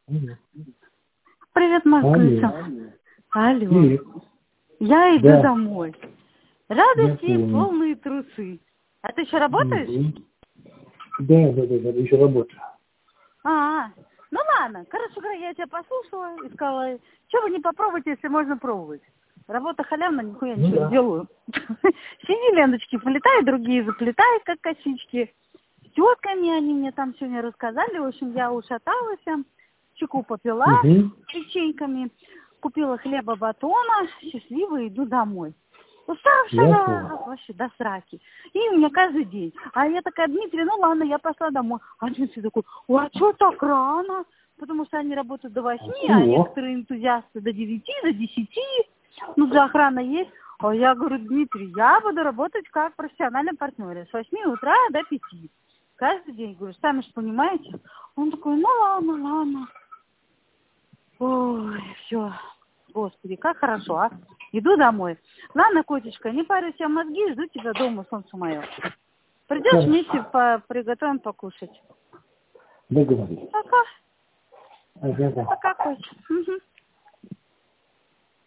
Привет, Москвица. Алло. Привет. Я иду Да. домой. Радости Я понял. полные трусы. А ты еще работаешь? Да, еще работаю. Ну ладно. Короче говоря, я тебя послушала и сказала, что вы не попробуйте, если можно пробовать. Работа халявна, нихуя ничего не делаю. Сиди, ленточки полетай, другие заплетай, как косички. С тетками они мне там сегодня рассказали. В общем, я ушаталась, чайку попила с печеньками, купила хлеба, батона, счастливо иду домой. Уставшая вообще до сраки. И у меня каждый день. А я такая, Дмитрий, ну ладно, я пошла домой. А Дмитрий такой, а что так рано? Потому что они работают до 8, а некоторые энтузиасты до 9, до 10. Ну, за охрана есть. А я говорю, Дмитрий, я буду работать как профессиональный партнер с 8 утра до 5. Каждый день, говорю, сами же понимаете. Он такой, ну ладно. Ой, все. Господи, как хорошо, а? Иду домой. Ладно, котечка, не парь себе мозги, жду тебя дома, солнце мое. Придешь, вместе приготовим покушать. Договорились. Пока. Ага. Пока, котик.